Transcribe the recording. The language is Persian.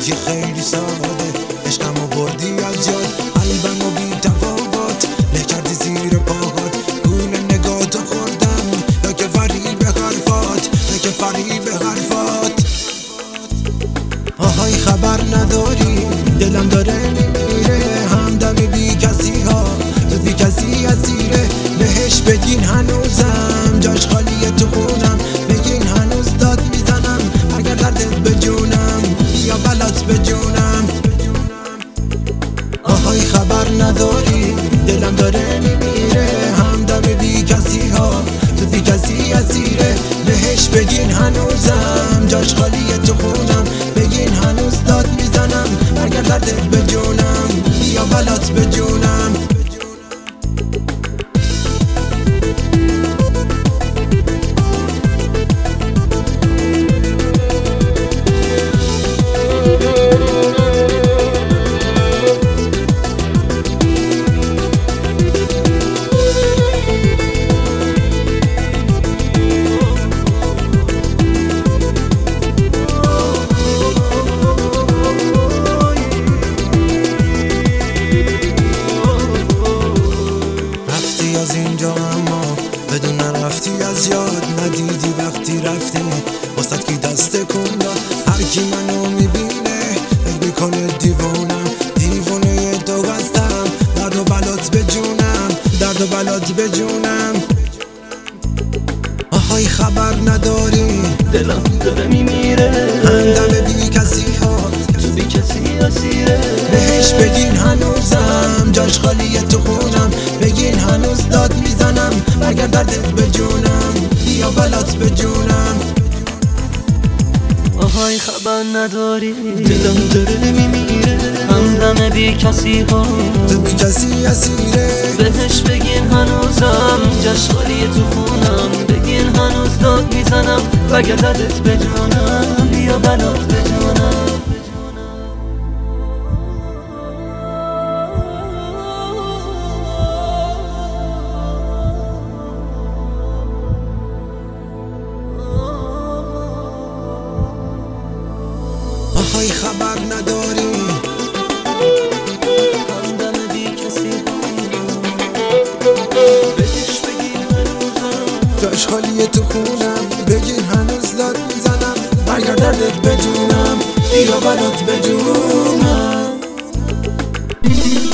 که خیلی ساده عشقمو بردی از یاد قلبمو بی تفاوت له کردی زیر پاهات گول نگاتو خوردم یا که فریب حرفات یا که فریب حرفات آهای خبر نداری دلم داره میمیره همدم بی کسی ها تو بی کسی اسیره بهش بگین هنوزم جاش خالیه تو خونم بگین هنوز داد میزنم اگر دردت به جونم یا بلات به جونم آهای خبر نداری دلم داره میمیره همدم بی کسی ها تو بی کسی اسیره بهش بگین هنوزم جاش خالیه تو خونم بگین هنوز داد میزنم اگر دردت به جونم یا بلات به جونم از اینجا اما بدون رفتی از یاد ندیدی وقتی رفتی واسه کی دست کن داد هر کی منو میبینه فکر میکنه دیوونم دیوونه تو هستم درد و بلات به جونم درد و بلات به جونم آهای خبر نداری دلم داره میمیره همدم بی کسی ها تو بی کسی اسیره بهش بگین هنوزم جاش خالیه تو خونم بگین هنوز داد میزنم اگر دردت به جونم یا بلات به جونم آهای خبر نداری دلم داره میمیره همدم بی کسی ها تو بی کسی اسیره بهش بگین هنوزم جاش خالیه تو خونم بگین هنوز داد میزنم اگر دردت به جونم یا بلات به جونم آهای خبر نداری همدم بی کسی بهش بگین هنوزم جاش خالیه تو خونم بگین هنوز داد میزنم اگر دردت به جونم یا بلات به جونم